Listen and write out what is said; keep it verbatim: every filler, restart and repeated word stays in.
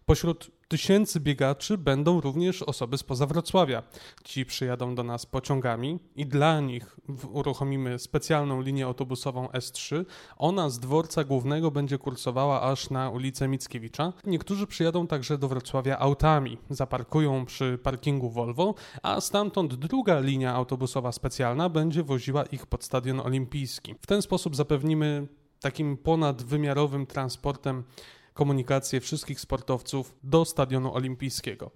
Pośród tysięcy biegaczy będą również osoby spoza Wrocławia. Ci przyjadą do nas pociągami i dla nich uruchomimy specjalną linię autobusową S trzy. Ona z dworca głównego będzie kursowała aż na ulicę Mickiewicza. Niektórzy przyjadą także do Wrocławia autami, zaparkują przy parkingu Volvo, a stamtąd druga linia autobusowa specjalna będzie woziła ich pod Stadion Olimpijski. W ten sposób zapewnimy takim ponadwymiarowym transportem komunikację wszystkich sportowców do Stadionu Olimpijskiego.